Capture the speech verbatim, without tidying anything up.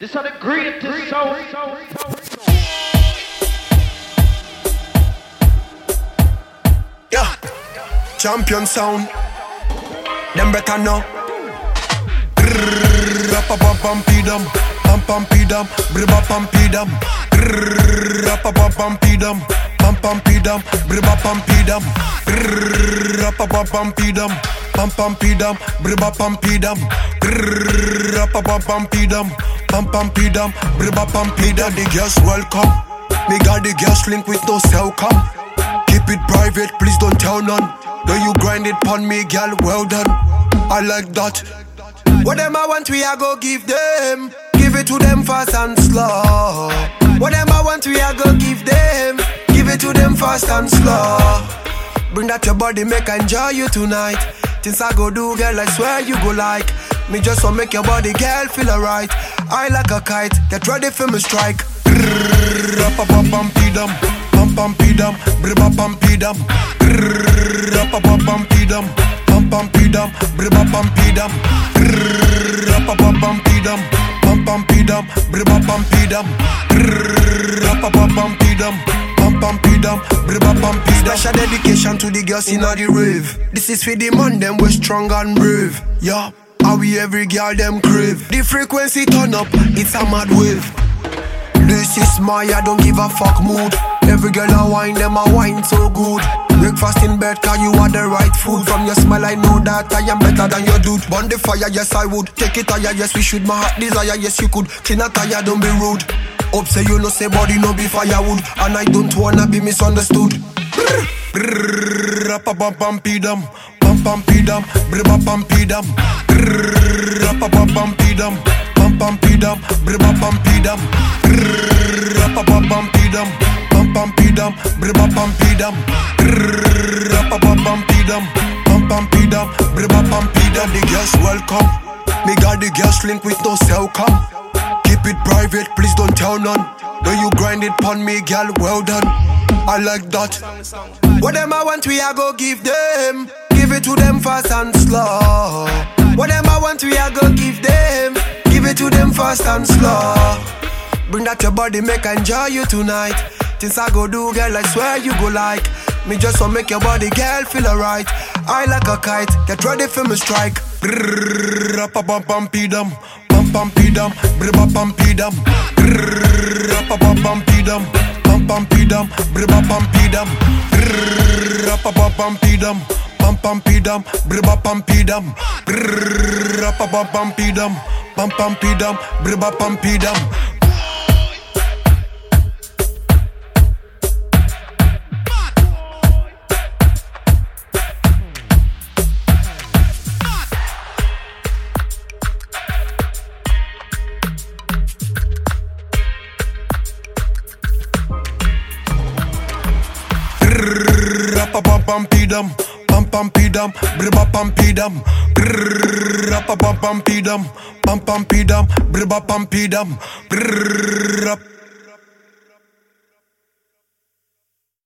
This are the greatest sound. Yeah, champion sound. Them better know. Rapa pam pam pidam, pam pam pidam, briba pam pidam. Rapa pam pam pidam, pam pam pidam, briba pam pidam. Rapa pam pam pidam, pam pam pidam, briba pam pidam. Rapa pam pam pidam, pam pam pidam, briba pam pidam. The girls welcome. Me got the girls link with no cell come. Keep it private, please don't tell none. When you grind it pon me, girl, well done. I like that. What them I want, we a go give them. Give it to them fast and slow. What them I want, we a go give them. Give it to them fast and slow. Bring that your body, make I enjoy you tonight. Things I go do, girl, I swear you go like. Me just want make your body, girl, feel alright. I like a kite, get ready for me strike. Rapa pam pam pidam, pam pam pidam, briba pam pidam. Rapa pam pam pidam, pam pam pidam, briba pam pidam. Rapa pam pam pidam, pam pam pidam, briba pam pidam. Rapa pam pam pidam, pam pam pidam, briba pam pidam. Special dedication to the girls inna the rave. This is for the man them we strong and brave. Yeah, how we every girl them crave. The frequency turn up, it's a mad wave. This is my I don't give a fuck mood. Every girl I wine, them I wine so good. Breakfast in bed, cause you are the right food. From your smile I know that I am better than your dude. Burn the fire, yes I would. Take it higher, yes we should. My heart desire, yes you could. Clean a tire, don't be rude. Hope say you know say body no be firewood. And I don't wanna be misunderstood. Rapa pam pam pidam, pam pam pidam, briba pam pidam. Rapa pam pam pidam, pam pam pidam, briba pam pidam. Rapa pam pam pidam, pam pam pidam, briba pam pidam. Rapa pam pam pidam, pam pam pidam, briba pam pidam. The girls welcome. Me got the girls link with no cell come. Keep it private, please don't tell none. When you grind it pon me, girl, well done. I like that. What them I want, we a go give them. Give it to them fast and slow. What them I want, we a go give them. Give it to them fast and slow. Bring that your body, make I enjoy you tonight. Things I go do, girl, I swear you go like. Me just want make your body, girl, feel alright. I like a kite, get ready for me strike. Rapa pam pam pidam, pam pam pidam, briba pam pidam. Rapa pam pam pidam, pam pam pidam, briba pam pidam. Rapa pam pam pidam, pam pam pidam, briba pam pidam. Rapa pam pam pidam, pam pam pidam, briba pam pidam. Rapa pam pam pidam, pam pam pidam, briba pam pidam. Rapa pam pam pidam, pam pam pidam, briba pam pidam.